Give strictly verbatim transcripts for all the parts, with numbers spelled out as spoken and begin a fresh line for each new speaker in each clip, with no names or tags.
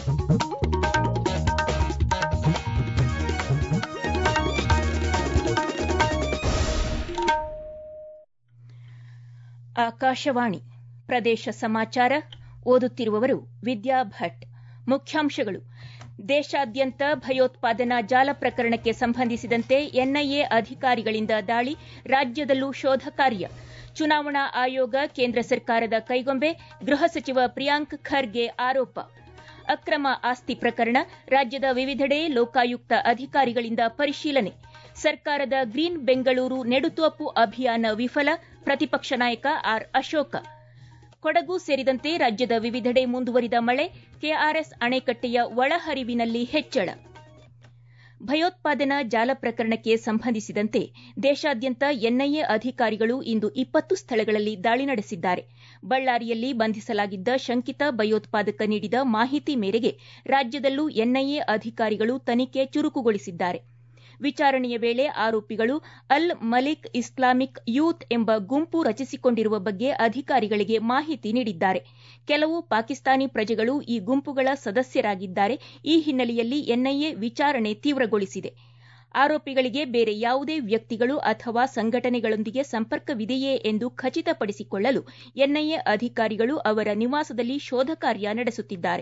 ಆಕಾಶವಾಣಿ ಪ್ರದೇಶ ಸಮಾಚಾರ ಓದುತ್ತಿರುವವರು ವಿದ್ಯಾ ಭಟ್. ಮುಖ್ಯಾಂಶಗಳು: ದೇಶಾದ್ಯಂತ ಭಯೋತ್ಪಾದನಾ ಜಾಲ ಪ್ರಕರಣಕ್ಕೆ ಸಂಬಂಧಿಸಿದಂತೆ ಎನ್ಐಎ ಅಧಿಕಾರಿಗಳಿಂದ ದಾಳಿ, ರಾಜ್ಯದಲ್ಲೂ ಶೋಧ ಕಾರ್ಯ. ಚುನಾವಣಾ ಆಯೋಗ ಕೇಂದ್ರ ಸರ್ಕಾರದ ಕೈಗೊಂಬೆ, ಗೃಹ ಸಚಿವ ಪ್ರಿಯಾಂಕ್ ಖರ್ಗೆ ಆರೋಪ. ಅಕ್ರಮ ಆಸ್ತಿ ಪ್ರಕರಣ, ರಾಜ್ಯದ ವಿವಿಧೆಡೆ ಲೋಕಾಯುಕ್ತ ಅಧಿಕಾರಿಗಳಿಂದ ಪರಿಶೀಲನೆ. ಸರ್ಕಾರದ ಗ್ರೀನ್ ಬೆಂಗಳೂರು ನೆಡುತೋಪು ಅಭಿಯಾನ ವಿಫಲ, ಪ್ರತಿಪಕ್ಷ ನಾಯಕ ಆರ್ ಅಶೋಕ. ಕೊಡಗು ಸೇರಿದಂತೆ ರಾಜ್ಯದ ವಿವಿಧೆಡೆ ಮುಂದುವರಿದ ಮಳೆ, ಕೆಆರ್ಎಸ್ ಅಣೆಕಟ್ಟೆಯ ಒಳಹರಿವಿನಲ್ಲಿ ಹೆಚ್ಚಳ. ಭಯೋತ್ಪಾದನಾ ಜಾಲ ಪ್ರಕರಣಕ್ಕೆ ಸಂಬಂಧಿಸಿದಂತೆ ದೇಶಾದ್ಯಂತ ಎನ್ಐಎ ಅಧಿಕಾರಿಗಳು ಇಂದು ಇಪ್ಪತ್ತು ಸ್ಥಳಗಳಲ್ಲಿ ದಾಳಿ ನಡೆಸಿದ್ದಾರೆ. ಬಳ್ಳಾರಿಯಲ್ಲಿ ಬಂಧಿಸಲಾಗಿದ್ದ ಶಂಕಿತ ಭಯೋತ್ಪಾದಕ ನೀಡಿದ ಮಾಹಿತಿ ಮೇರೆಗೆ ರಾಜ್ಯದಲ್ಲೂ ಎನ್ಐಎ ಅಧಿಕಾರಿಗಳು ತನಿಖೆ ಚುರುಕುಗೊಳಿಸಿದ್ದಾರೆ. ವಿಚಾರಣೆಯ ವೇಳೆ ಆರೋಪಿಗಳು ಅಲ್ ಮಲಿಕ್ ಇಸ್ಲಾಮಿಕ್ ಯೂತ್ ಎಂಬ ಗುಂಪು ರಚಿಸಿಕೊಂಡಿರುವ ಬಗ್ಗೆ ಅಧಿಕಾರಿಗಳಿಗೆ ಮಾಹಿತಿ ನೀಡಿದ್ದಾರೆ. ಕೆಲವು ಪಾಕಿಸ್ತಾನಿ ಪ್ರಜೆಗಳು ಈ ಗುಂಪುಗಳ ಸದಸ್ಯರಾಗಿದ್ದಾರೆ. ಈ ಹಿನ್ನೆಲೆಯಲ್ಲಿ ಎನ್ಐಎ ವಿಚಾರಣೆ ತೀವ್ರಗೊಳಿಸಿದೆ. ಆರೋಪಿಗಳಿಗೆ ಬೇರೆ ಯಾವುದೇ ವ್ಯಕ್ತಿಗಳು ಅಥವಾ ಸಂಘಟನೆಗಳೊಂದಿಗೆ ಸಂಪರ್ಕವಿದೆಯೇ ಎಂದು ಖಚಿತಪಡಿಸಿಕೊಳ್ಳಲು ಎನ್ಐಎ ಅಧಿಕಾರಿಗಳು ಅವರ ನಿವಾಸದಲ್ಲಿ ಶೋಧ ಕಾರ್ಯ ನಡೆಸುತ್ತಿದ್ದಾರೆ.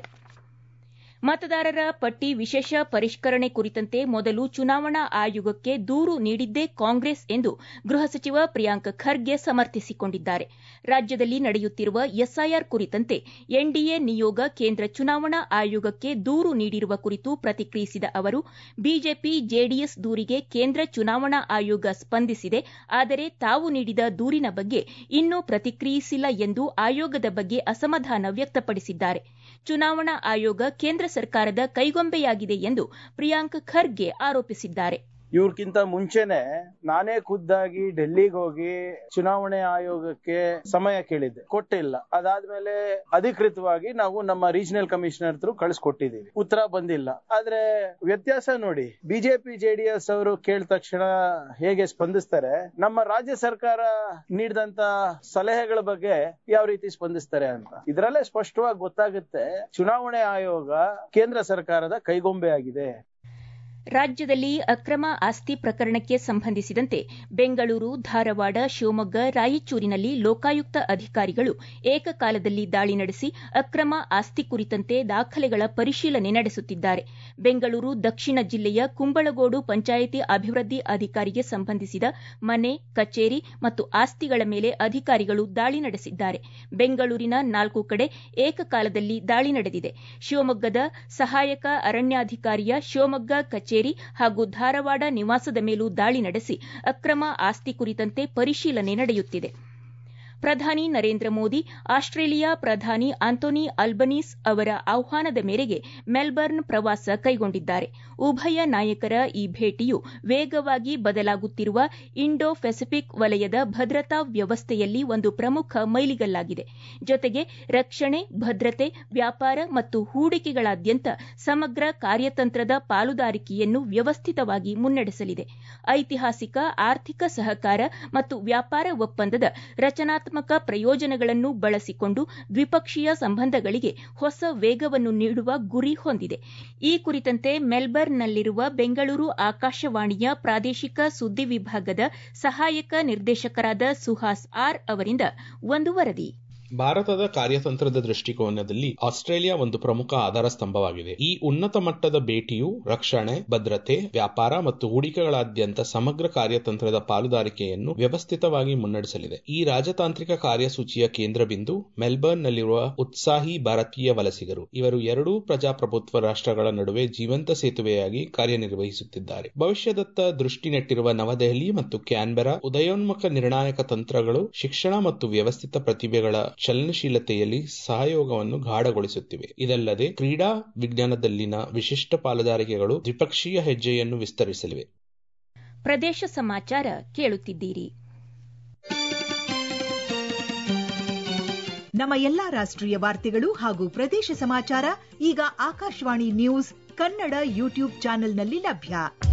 ಮತದಾರರ ಪಟ್ಟಿ ವಿಶೇಷ ಪರಿಷ್ಕರಣೆ ಕುರಿತಂತೆ ಮೊದಲು ಚುನಾವಣಾ ಆಯೋಗಕ್ಕೆ ದೂರು ನೀಡಿದ್ದೇ ಕಾಂಗ್ರೆಸ್ ಎಂದು ಗೃಹ ಸಚಿವ ಪ್ರಿಯಾಂಕ್ ಖರ್ಗೆ ಸಮರ್ಥಿಸಿಕೊಂಡಿದ್ದಾರೆ. ರಾಜ್ಯದಲ್ಲಿ ನಡೆಯುತ್ತಿರುವ ಎಸ್ಐಆರ್ ಕುರಿತಂತೆ ಎನ್ಡಿಎ ನಿಯೋಗ ಕೇಂದ್ರ ಚುನಾವಣಾ ಆಯೋಗಕ್ಕೆ ದೂರು ನೀಡಿರುವ ಕುರಿತು ಪ್ರತಿಕ್ರಿಯಿಸಿದ ಅವರು, ಬಿಜೆಪಿ ಜೆಡಿಎಸ್ ದೂರಿಗೆ ಕೇಂದ್ರ ಚುನಾವಣಾ ಆಯೋಗ ಸ್ಪಂದಿಸಿದೆ. ಆದರೆ ತಾವು ನೀಡಿದ ದೂರಿನ ಬಗ್ಗೆ ಇನ್ನೂ ಪ್ರತಿಕ್ರಿಯಿಸಿಲ್ಲ ಎಂದು ಆಯೋಗದ ಬಗ್ಗೆ ಅಸಮಾಧಾನ ವ್ಯಕ್ತಪಡಿಸಿದ್ದಾರೆ. ಚುನಾವಣಾ ಆಯೋಗ ಕೇಂದ್ರ ಸರ್ಕಾರದ ಕೈಗೊಂಬೆಯಾಗಿದೆ ಎಂದು ಪ್ರಿಯಾಂಕ್ ಖರ್ಗೆ ಆರೋಪಿಸಿದ್ದಾರೆ.
ಇವ್ರಕ್ಕಿಂತ ಮುಂಚೆನೆ ನಾನೇ ಖುದ್ದಾಗಿ ಡೆಲ್ಲಿಗೆ ಹೋಗಿ ಚುನಾವಣೆ ಆಯೋಗಕ್ಕೆ ಸಮಯ ಕೇಳಿದ್ದೆ, ಕೊಟ್ಟಿಲ್ಲ. ಅದಾದ್ಮೇಲೆ ಅಧಿಕೃತವಾಗಿ ನಾವು ನಮ್ಮ ರೀಜನಲ್ ಕಮಿಷನರ್ ಹತ್ರ ಕಳಿಸ್ಕೊಟ್ಟಿದೀವಿ, ಉತ್ತರ ಬಂದಿಲ್ಲ. ಆದ್ರೆ ವ್ಯತ್ಯಾಸ ನೋಡಿ, ಬಿಜೆಪಿ ಜೆಡಿಎಸ್ ಅವರು ಕೇಳಿದ ತಕ್ಷಣ ಹೇಗೆ ಸ್ಪಂದಿಸ್ತಾರೆ, ನಮ್ಮ ರಾಜ್ಯ ಸರ್ಕಾರ ನೀಡಿದಂತ ಸಲಹೆಗಳ ಬಗ್ಗೆ ಯಾವ ರೀತಿ ಸ್ಪಂದಿಸ್ತಾರೆ ಅಂತ ಇದರಲ್ಲೇ ಸ್ಪಷ್ಟವಾಗಿ ಗೊತ್ತಾಗುತ್ತೆ ಚುನಾವಣೆ ಆಯೋಗ ಕೇಂದ್ರ ಸರ್ಕಾರದ ಕೈಗೊಂಬೆ ಆಗಿದೆ.
ರಾಜ್ಯದಲ್ಲಿ ಅಕ್ರಮ ಆಸ್ತಿ ಪ್ರಕರಣಕ್ಕೆ ಸಂಬಂಧಿಸಿದಂತೆ ಬೆಂಗಳೂರು, ಧಾರವಾಡ, ಶಿವಮೊಗ್ಗ, ರಾಯಚೂರಿನಲ್ಲಿ ಲೋಕಾಯುಕ್ತ ಅಧಿಕಾರಿಗಳು ಏಕಕಾಲದಲ್ಲಿ ದಾಳಿ ನಡೆಸಿ ಅಕ್ರಮ ಆಸ್ತಿ ಕುರಿತಂತೆ ದಾಖಲೆಗಳ ಪರಿಶೀಲನೆ ನಡೆಸುತ್ತಿದ್ದಾರೆ. ಬೆಂಗಳೂರು ದಕ್ಷಿಣ ಜಿಲ್ಲೆಯ ಕುಂಬಳಗೋಡು ಪಂಚಾಯಿತಿ ಅಭಿವೃದ್ಧಿ ಅಧಿಕಾರಿಗೆ ಸಂಬಂಧಿಸಿದ ಮನೆ, ಕಚೇರಿ ಮತ್ತು ಆಸ್ತಿಗಳ ಮೇಲೆ ಅಧಿಕಾರಿಗಳು ದಾಳಿ ನಡೆಸಿದ್ದಾರೆ. ಬೆಂಗಳೂರಿನ ನಾಲ್ಕು ಕಡೆ ಏಕಕಾಲದಲ್ಲಿ ದಾಳಿ ನಡೆದಿದೆ. ಶಿವಮೊಗ್ಗದ ಸಹಾಯಕ ಅರಣ್ಯಾಧಿಕಾರಿಯ ಶಿವಮೊಗ್ಗ ಕಚೇರಿ ಹಾಗೂ ಧಾರವಾಡ ನಿವಾಸದ ಮೇಲೂ ದಾಳಿ ನಡೆಸಿ ಅಕ್ರಮ ಆಸ್ತಿ ಕುರಿತಂತೆ ಪರಿಶೀಲನೆ ನಡೆಯುತ್ತಿದೆ. ಪ್ರಧಾನಿ ನರೇಂದ್ರ ಮೋದಿ ಆಸ್ಟ್ರೇಲಿಯಾ ಪ್ರಧಾನಿ ಆಂಟೋನಿ ಅಲ್ಬನೀಸ್ ಅವರ ಆಹ್ವಾನದ ಮೇರೆಗೆ ಮೆಲ್ಬರ್ನ್ ಪ್ರವಾಸ ಕೈಗೊಂಡಿದ್ದಾರೆ. ಉಭಯ ನಾಯಕರ ಈ ಭೇಟಿಯು ವೇಗವಾಗಿ ಬದಲಾಗುತ್ತಿರುವ ಇಂಡೋ ಪೆಸಿಫಿಕ್ ವಲಯದ ಭದ್ರತಾ ವ್ಯವಸ್ಥೆಯಲ್ಲಿ ಒಂದು ಪ್ರಮುಖ ಮೈಲಿಗಲ್ಲಾಗಿದೆ. ಜೊತೆಗೆ ರಕ್ಷಣೆ, ಭದ್ರತೆ, ವ್ಯಾಪಾರ ಮತ್ತು ಹೂಡಿಕೆಗಳಾದ್ಯಂತ ಸಮಗ್ರ ಕಾರ್ಯತಂತ್ರದ ಪಾಲುದಾರಿಕೆಯನ್ನು ವ್ಯವಸ್ಥಿತವಾಗಿ ಮುನ್ನಡೆಸಲಿದೆ. ಐತಿಹಾಸಿಕ ಆರ್ಥಿಕ ಸಹಕಾರ ಮತ್ತು ವ್ಯಾಪಾರ ಒಪ್ಪಂದದ ರಚನಾ ಪ್ರಯೋಜನಗಳನ್ನು ಬಳಸಿಕೊಂಡು ದ್ವಿಪಕ್ಷೀಯ ಸಂಬಂಧಗಳಿಗೆ ಹೊಸ ವೇಗವನ್ನು ನೀಡುವ ಗುರಿ ಹೊಂದಿದೆ. ಈ ಕುರಿತಂತೆ ಮೆಲ್ಬರ್ನ್ನಲ್ಲಿರುವ ಬೆಂಗಳೂರು ಆಕಾಶವಾಣಿಯ ಪ್ರಾದೇಶಿಕ ಸುದ್ದಿ ವಿಭಾಗದ ಸಹಾಯಕ ನಿರ್ದೇಶಕರಾದ ಸುಹಾಸ್ ಆರ್ ಅವರಿಂದ ಒಂದು ವರದಿ.
ಭಾರತದ ಕಾರ್ಯತಂತ್ರದ ದೃಷ್ಟಿಕೋನದಲ್ಲಿ ಆಸ್ಟ್ರೇಲಿಯಾ ಒಂದು ಪ್ರಮುಖ ಆಧಾರ ಸ್ತಂಭವಾಗಿದೆ. ಈ ಉನ್ನತ ಮಟ್ಟದ ಭೇಟಿಯು ರಕ್ಷಣೆ, ಭದ್ರತೆ, ವ್ಯಾಪಾರ ಮತ್ತು ಹೂಡಿಕೆಗಳಾದ್ಯಂತ ಸಮಗ್ರ ಕಾರ್ಯತಂತ್ರದ ಪಾಲುದಾರಿಕೆಯನ್ನು ವ್ಯವಸ್ಥಿತವಾಗಿ ಮುನ್ನಡೆಸಲಿದೆ. ಈ ರಾಜತಾಂತ್ರಿಕ ಕಾರ್ಯಸೂಚಿಯ ಕೇಂದ್ರ ಬಿಂದು ಮೆಲ್ಬರ್ನ್ನಲ್ಲಿರುವ ಉತ್ಸಾಹಿ ಭಾರತೀಯ ವಲಸಿಗರು. ಇವರು ಎರಡೂ ಪ್ರಜಾಪ್ರಭುತ್ವ ರಾಷ್ಟ್ರಗಳ ನಡುವೆ ಜೀವಂತ ಸೇತುವೆಯಾಗಿ ಕಾರ್ಯನಿರ್ವಹಿಸುತ್ತಿದ್ದಾರೆ. ಭವಿಷ್ಯದತ್ತ ದೃಷ್ಟಿ ನೆಟ್ಟಿರುವ ನವದೆಹಲಿ ಮತ್ತು ಕ್ಯಾನ್ಬೆರಾ ಉದಯೋನ್ಮುಖ ನಿರ್ಣಾಯಕ ತಂತ್ರಗಳು ಶಿಕ್ಷಣ ಮತ್ತು ವ್ಯವಸ್ಥಿತ ಪ್ರತಿಭೆಗಳ ಚಲನಶೀಲತೆಯಲ್ಲಿ ಸಹಯೋಗವನ್ನು ಗಾಢಗೊಳಿಸುತ್ತಿವೆ. ಇದಲ್ಲದೆ ಕ್ರೀಡಾ ವಿಜ್ಞಾನದಲ್ಲಿನ ವಿಶಿಷ್ಟ ಪಾಲುದಾರಿಕೆಗಳು ದ್ವಿಪಕ್ಷೀಯ ಹೆಜ್ಜೆಯನ್ನು ವಿಸ್ತರಿಸಲಿವೆ.
ಪ್ರದೇಶ ಸಮಾಚಾರ ಕೇಳುತ್ತಿದ್ದೀರಿ.
ನಮ್ಮ ಎಲ್ಲಾ ರಾಷ್ಟ್ರೀಯ ವಾರ್ತೆಗಳು ಹಾಗೂ ಪ್ರದೇಶ ಸಮಾಚಾರ ಈಗ ಆಕಾಶವಾಣಿ ನ್ಯೂಸ್ ಕನ್ನಡ ಯೂಟ್ಯೂಬ್ ಚಾನೆಲ್ನಲ್ಲಿ ಲಭ್ಯ.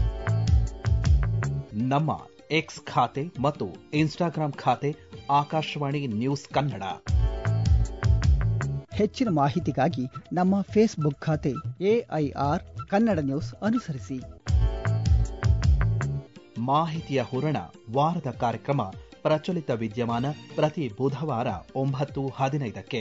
ನಮ್ಮ ಎಕ್ಸ್ ಖಾತೆ ಮತ್ತು ಇನ್ಸ್ಟಾಗ್ರಾಂ ಖಾತೆ ಆಕಾಶವಾಣಿ ನ್ಯೂಸ್ ಕನ್ನಡ.
ಹೆಚ್ಚಿನ ಮಾಹಿತಿಗಾಗಿ ನಮ್ಮ ಫೇಸ್ಬುಕ್ ಖಾತೆ ಎಐಆರ್ ಕನ್ನಡ ನ್ಯೂಸ್ ಅನುಸರಿಸಿ.
ಮಾಹಿತಿಯ ಹೂರಣ ವಾರದ ಕಾರ್ಯಕ್ರಮ ಪ್ರಚಲಿತ ವಿದ್ಯಮಾನ ಪ್ರತಿ ಬುಧವಾರ ಒಂಬತ್ತು ಹದಿನೈದಕ್ಕೆ.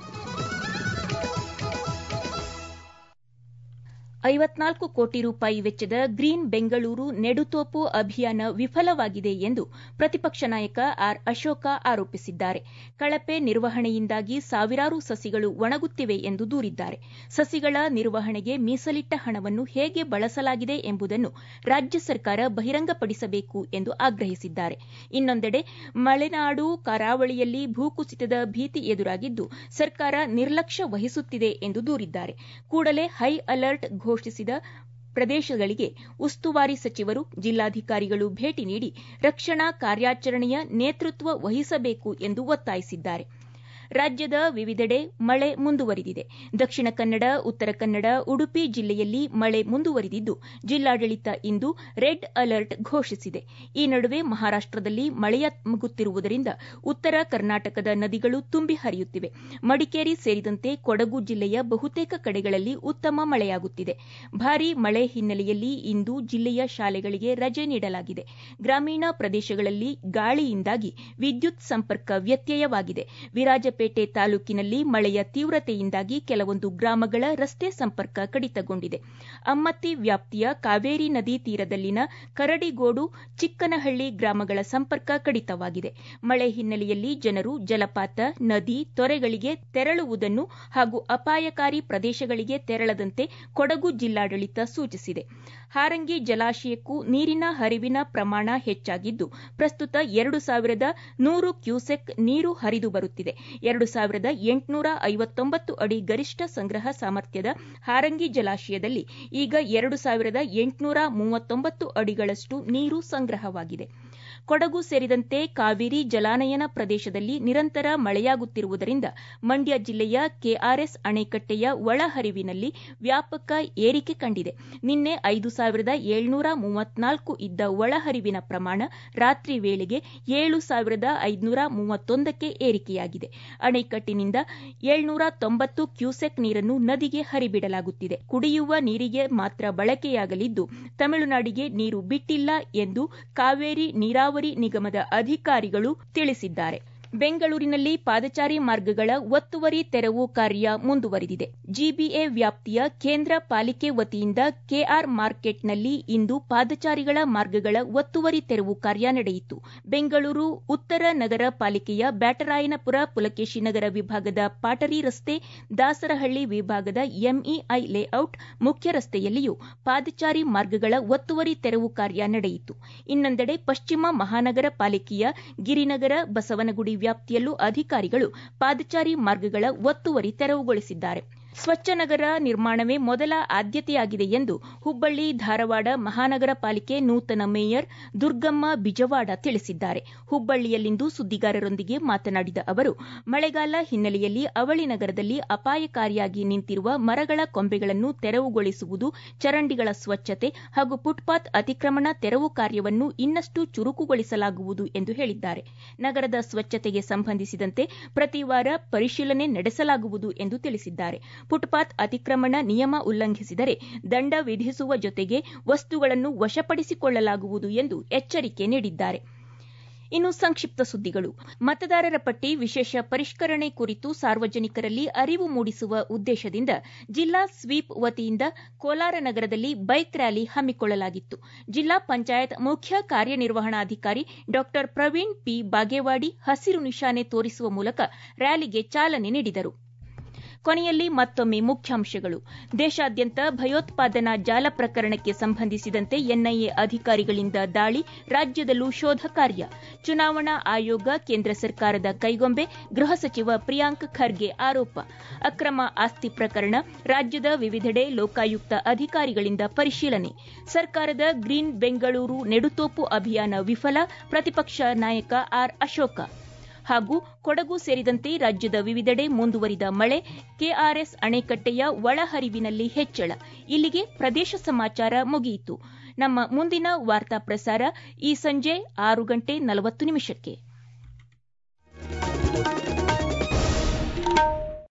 ಐವತ್ನಾಲ್ಕು ಕೋಟಿ ರೂಪಾಯಿ ವೆಚ್ಚದ ಗ್ರೀನ್ ಬೆಂಗಳೂರು ನೆಡುತೋಪು ಅಭಿಯಾನ ವಿಫಲವಾಗಿದೆ ಎಂದು ಪ್ರತಿಪಕ್ಷ ನಾಯಕ ಆರ್ ಅಶೋಕ ಆರೋಪಿಸಿದ್ದಾರೆ. ಕಳಪೆ ನಿರ್ವಹಣೆಯಿಂದಾಗಿ ಸಾವಿರಾರು ಸಸಿಗಳು ಒಣಗುತ್ತಿವೆ ಎಂದು ದೂರಿದ್ದಾರೆ. ಸಸಿಗಳ ನಿರ್ವಹಣೆಗೆ ಮೀಸಲಿಟ್ಟ ಹಣವನ್ನು ಹೇಗೆ ಬಳಸಲಾಗಿದೆ ಎಂಬುದನ್ನು ರಾಜ್ಯ ಸರ್ಕಾರ ಬಹಿರಂಗಪಡಿಸಬೇಕು ಎಂದು ಆಗ್ರಹಿಸಿದ್ದಾರೆ. ಇನ್ನೊಂದೆಡೆ ಮಲೆನಾಡು ಕರಾವಳಿಯಲ್ಲಿ ಭೂಕುಸಿತದ ಭೀತಿ ಎದುರಾಗಿದ್ದು ಸರ್ಕಾರ ನಿರ್ಲಕ್ಷ್ಯ ವಹಿಸುತ್ತಿದೆ ಎಂದು ದೂರಿದ್ದಾರೆ. ಕೂಡಲೇ ಹೈ ಅಲರ್ಟ್ ಘೋಷಿಸಿದ ಪ್ರದೇಶಗಳಿಗೆ ಉಸ್ತುವಾರಿ ಸಚಿವರು, ಜಿಲ್ಲಾಧಿಕಾರಿಗಳು ಭೇಟಿ ನೀಡಿ ರಕ್ಷಣಾ ಕಾರ್ಯಾಚರಣೆಯ ನೇತೃತ್ವ ವಹಿಸಬೇಕು ಎಂದು ಒತ್ತಾಯಿಸಿದ್ದಾರೆ. ರಾಜ್ಯದ ವಿವಿಧೆಡೆ ಮಳೆ ಮುಂದುವರಿದಿದೆ. ದಕ್ಷಿಣ ಕನ್ನಡ, ಉತ್ತರ ಕನ್ನಡ, ಉಡುಪಿ ಜಿಲ್ಲೆಯಲ್ಲಿ ಮಳೆ ಮುಂದುವರಿದಿದ್ದು ಜಿಲ್ಲಾಡಳಿತ ಇಂದು ರೆಡ್ ಅಲರ್ಟ್ ಘೋಷಿಸಿದೆ. ಈ ನಡುವೆ ಮಹಾರಾಷ್ಟದಲ್ಲಿ ಮಳೆಯಾಗುತ್ತಿರುವುದರಿಂದ ಉತ್ತರ ಕರ್ನಾಟಕದ ನದಿಗಳು ತುಂಬಿ ಹರಿಯುತ್ತಿವೆ. ಮಡಿಕೇರಿ ಸೇರಿದಂತೆ ಕೊಡಗು ಜಿಲ್ಲೆಯ ಬಹುತೇಕ ಕಡೆಗಳಲ್ಲಿ ಉತ್ತಮ ಮಳೆಯಾಗುತ್ತಿದೆ. ಭಾರೀ ಮಳೆ ಹಿನ್ನೆಲೆಯಲ್ಲಿ ಇಂದು ಜಿಲ್ಲೆಯ ಶಾಲೆಗಳಿಗೆ ರಜೆ ನೀಡಲಾಗಿದೆ. ಗ್ರಾಮೀಣ ಪ್ರದೇಶಗಳಲ್ಲಿ ಗಾಳಿಯಿಂದಾಗಿ ವಿದ್ಯುತ್ ಸಂಪರ್ಕ ವ್ಯತ್ಯಯವಾಗಿದೆ. ವಿರಾಜ ಪೇಟೆ ತಾಲೂಕಿನಲ್ಲಿ ಮಳೆಯ ತೀವ್ರತೆಯಿಂದಾಗಿ ಕೆಲವೊಂದು ಗ್ರಾಮಗಳ ರಸ್ತೆ ಸಂಪರ್ಕ ಕಡಿತಗೊಂಡಿದೆ. ಅಮ್ಮತ್ತಿ ವ್ಯಾಪ್ತಿಯ ಕಾವೇರಿ ನದಿ ತೀರದಲ್ಲಿನ ಕರಡಿಗೋಡು, ಚಿಕ್ಕನಹಳ್ಳಿ ಗ್ರಾಮಗಳ ಸಂಪರ್ಕ ಕಡಿತವಾಗಿದೆ. ಮಳೆ ಹಿನ್ನೆಲೆಯಲ್ಲಿ ಜನರು ಜಲಪಾತ, ನದಿ, ತೊರೆಗಳಿಗೆ ತೆರಳುವುದನ್ನು ಹಾಗೂ ಅಪಾಯಕಾರಿ ಪ್ರದೇಶಗಳಿಗೆ ತೆರಳದಂತೆ ಕೊಡಗು ಜಿಲ್ಲಾಡಳಿತ ಸೂಚಿಸಿದೆ. ಹಾರಂಗಿ ಜಲಾಶಯಕ್ಕೂ ನೀರಿನ ಹರಿವಿನ ಪ್ರಮಾಣ ಹೆಚ್ಚಾಗಿದ್ದು ಪ್ರಸ್ತುತ ಎರಡು ಸಾವಿರದ ನೂರು ಕ್ಯೂಸೆಕ್ ನೀರು ಹರಿದು ಬರುತ್ತಿದೆ. ಎರಡು ಸಾವಿರದ ಎಂಟುನೂರ ಐವತ್ತೊಂಬತ್ತು ಅಡಿ ಗರಿಷ್ಠ ಸಂಗ್ರಹ ಸಾಮರ್ಥ್ಯದ ಹಾರಂಗಿ ಜಲಾಶಯದಲ್ಲಿ ಈಗ ಎರಡು ಸಾವಿರದ ಎಂಟುನೂರ ಮೂವತ್ತೊಂಬತ್ತು ಅಡಿಗಳಷ್ಟು ನೀರು ಸಂಗ್ರಹವಾಗಿದೆ. ಕೊಡಗು ಸೇರಿದಂತೆ ಕಾವೇರಿ ಜಲಾನಯನ ಪ್ರದೇಶದಲ್ಲಿ ನಿರಂತರ ಮಳೆಯಾಗುತ್ತಿರುವುದರಿಂದ ಮಂಡ್ಯ ಜಿಲ್ಲೆಯ ಕೆಆರ್ಎಸ್ ಅಣೆಕಟ್ಟೆಯ ಒಳಹರಿವಿನಲ್ಲಿ ವ್ಯಾಪಕ ಏರಿಕೆ ಕಂಡಿದೆ. ನಿನ್ನೆ ಐದು ಸಾವಿರದ ಏಳ್ನೂರ ಮೂವತ್ನಾಲ್ಕು ಇದ್ದ ಒಳಹರಿವಿನ ಪ್ರಮಾಣ ರಾತ್ರಿ ವೇಳೆಗೆ ಏಳು ಸಾವಿರದ ಐದುನೂರ ಮೂವತ್ತೊಂದಕ್ಕೆ ಏರಿಕೆಯಾಗಿದೆ. ಅಣೆಕಟ್ಟಿನಿಂದ ಏಳ್ನೂರ ತೊಂಬತ್ತು ಕ್ಯೂಸೆಕ್ ನೀರನ್ನು ನದಿಗೆ ಹರಿಬಿಡಲಾಗುತ್ತಿದೆ. ಕುಡಿಯುವ ನೀರಿಗೆ ಮಾತ್ರ ಬಳಕೆಯಾಗಲಿದ್ದು ತಮಿಳುನಾಡಿಗೆ ನೀರು ಬಿಟ್ಟಿಲ್ಲ ಎಂದು ಕಾವೇರಿ ನೀರಾವರಿ ನಿಗಮದ ಅಧಿಕಾರಿಗಳು ತಿಳಿಸಿದ್ದಾರೆ. ಬೆಂಗಳೂರಿನಲ್ಲಿ ಪಾದಚಾರಿ ಮಾರ್ಗಗಳ ಒತ್ತುವರಿ ತೆರವು ಕಾರ್ಯ ಮುಂದುವರಿದಿದೆ. ಜಿಬಿಎ ವ್ಯಾಪ್ತಿಯ ಕೇಂದ್ರ ಪಾಲಿಕೆ ವತಿಯಿಂದ ಕೆಆರ್ ಮಾರ್ಕೆಟ್ನಲ್ಲಿ ಇಂದು ಪಾದಚಾರಿಗಳ ಮಾರ್ಗಗಳ ಒತ್ತುವರಿ ತೆರವು ಕಾರ್ಯ ನಡೆಯಿತು. ಬೆಂಗಳೂರು ಉತ್ತರ ನಗರ ಪಾಲಿಕೆಯ ಬ್ಯಾಟರಾಯನಪುರ, ಪುಲಕೇಶಿ ನಗರ ವಿಭಾಗದ ಪಾಟರಿ ರಸ್ತೆ, ದಾಸರಹಳ್ಳಿ ವಿಭಾಗದ ಎಂಇಐ ಲೇಔಟ್ ಮುಖ್ಯ ರಸ್ತೆಯಲ್ಲಿಯೂ ಪಾದಚಾರಿ ಮಾರ್ಗಗಳ ಒತ್ತುವರಿ ತೆರವು ಕಾರ್ಯ ನಡೆಯಿತು. ಇನ್ನೊಂದೆಡೆ ಪಶ್ಚಿಮ ಮಹಾನಗರ ಪಾಲಿಕೆಯ ಗಿರಿನಗರ, ಬಸವನಗುಡಿ ವ್ಯಾಪ್ತಿಯಲ್ಲೂ ಅಧಿಕಾರಿಗಳು ಪಾದಚಾರಿ ಮಾರ್ಗಗಳ ಒತ್ತುವರಿ ತೆರವುಗೊಳಿಸಿದ್ದಾರೆ. ಸ್ವಚ್ಛ ನಗರ ನಿರ್ಮಾಣವೇ ಮೊದಲ ಆದ್ಯತೆಯಾಗಿದೆ ಎಂದು ಹುಬ್ಬಳ್ಳಿ ಧಾರವಾಡ ಮಹಾನಗರ ಪಾಲಿಕೆ ನೂತನ ಮೇಯರ್ ದುರ್ಗಮ್ಮ ಬಿಜವಾಡ ತಿಳಿಸಿದ್ದಾರೆ. ಹುಬ್ಬಳ್ಳಿಯಲ್ಲಿಂದು ಸುದ್ದಿಗಾರರೊಂದಿಗೆ ಮಾತನಾಡಿದ ಅವರು, ಮಳೆಗಾಲ ಹಿನ್ನೆಲೆಯಲ್ಲಿ ಅವಳಿ ನಗರದಲ್ಲಿ ಅಪಾಯಕಾರಿಯಾಗಿ ನಿಂತಿರುವ ಮರಗಳ ಕೊಂಬೆಗಳನ್ನು ತೆರವುಗೊಳಿಸುವುದು, ಚರಂಡಿಗಳ ಸ್ವಚ್ಛತೆ ಹಾಗೂ ಫುಟ್ಪಾತ್ ಅತಿಕ್ರಮಣ ತೆರವು ಕಾರ್ಯವನ್ನು ಇನ್ನಷ್ಟು ಚುರುಕುಗೊಳಿಸಲಾಗುವುದು ಎಂದು ಹೇಳಿದ್ದಾರೆ. ನಗರದ ಸ್ವಚ್ಛತೆಗೆ ಸಂಬಂಧಿಸಿದಂತೆ ಪ್ರತಿ ವಾರ ಪರಿಶೀಲನೆ ನಡೆಸಲಾಗುವುದು ಎಂದು ತಿಳಿಸಿದ್ದಾರೆ. ಫುಟ್ಪಾತ್ ಅತಿಕ್ರಮಣ ನಿಯಮ ಉಲ್ಲಂಘಿಸಿದರೆ ದಂಡ ವಿಧಿಸುವ ಜೊತೆಗೆ ವಸ್ತುಗಳನ್ನು ವಶಪಡಿಸಿಕೊಳ್ಳಲಾಗುವುದು ಎಂದು ಎಚ್ಚರಿಕೆ ನೀಡಿದ್ದಾರೆ. ಇನ್ನು ಸಂಕ್ಷಿಪ್ತ ಸುದ್ದಿಗಳು. ಮತದಾರರ ಪಟ್ಟಿ ವಿಶೇಷ ಪರಿಷ್ಕರಣೆ ಕುರಿತು ಸಾರ್ವಜನಿಕರಲ್ಲಿ ಅರಿವು ಮೂಡಿಸುವ ಉದ್ದೇಶದಿಂದ ಜಿಲ್ಲಾ ಸ್ವೀಪ್ ವತಿಯಿಂದ ಕೋಲಾರ ನಗರದಲ್ಲಿ ಬೈಕ್ ರ್ಯಾಲಿ ಹಮ್ಮಿಕೊಳ್ಳಲಾಗಿತ್ತು. ಜಿಲ್ಲಾ ಪಂಚಾಯತ್ ಮುಖ್ಯ ಕಾರ್ಯನಿರ್ವಹಣಾಧಿಕಾರಿ ಡಾ ಪ್ರವೀಣ್ ಪಿ ಬಾಗೇವಾಡಿ ಹಸಿರು ನಿಶಾನೆ ತೋರಿಸುವ ಮೂಲಕ ರ್ಯಾಲಿಗೆ ಚಾಲನೆ ನೀಡಿದರು. ಕೊನೆಯಲ್ಲಿ ಮತ್ತೊಮ್ಮೆ ಮುಖ್ಯಾಂಶಗಳು. ದೇಶಾದ್ಯಂತ ಭಯೋತ್ಪಾದನಾ ಜಾಲ ಪ್ರಕರಣಕ್ಕೆ ಸಂಬಂಧಿಸಿದಂತೆ ಎನ್ಐಎ ಅಧಿಕಾರಿಗಳಿಂದ ದಾಳಿ, ರಾಜ್ಯದಲ್ಲೂ ಶೋಧ ಕಾರ್ಯ. ಚುನಾವಣಾ ಆಯೋಗ ಕೇಂದ್ರ ಸರ್ಕಾರದ ಕೈಗೊಂಬೆ, ಗೃಹ ಸಚಿವ ಪ್ರಿಯಾಂಕ್ ಖರ್ಗೆ ಆರೋಪ. ಅಕ್ರಮ ಆಸ್ತಿ ಪ್ರಕರಣ, ರಾಜ್ಯದ ವಿವಿಧೆಡೆ ಲೋಕಾಯುಕ್ತ ಅಧಿಕಾರಿಗಳಿಂದ ಪರಿಶೀಲನೆ. ಸರ್ಕಾರದ ಗ್ರೀನ್ ಬೆಂಗಳೂರು ನೆಡುತೋಪು ಅಭಿಯಾನ ವಿಫಲ, ಪ್ರತಿಪಕ್ಷ ನಾಯಕ ಆರ್ ಅಶೋಕ. ಹಾಗೂ ಕೊಡಗು ಸೇರಿದಂತೆ ರಾಜ್ಯದ ವಿವಿಧೆಡೆ ಮುಂದುವರಿದ ಮಳೆ, ಕೆಆರ್ಎಸ್ ಅಣೆಕಟ್ಟೆಯ ಒಳಹರಿವಿನಲ್ಲಿ ಹೆಚ್ಚಳ. ಇಲ್ಲಿಗೆ ಪ್ರದೇಶ ಸಮಾಚಾರ ಮುಗಿಯಿತು. ನಮ್ಮ ಮುಂದಿನ ವಾರ್ತಾ ಪ್ರಸಾರ ಈ ಸಂಜೆ ಆರು ಗಂಟೆ ನಲವತ್ತು ನಿಮಿಷಕ್ಕೆ.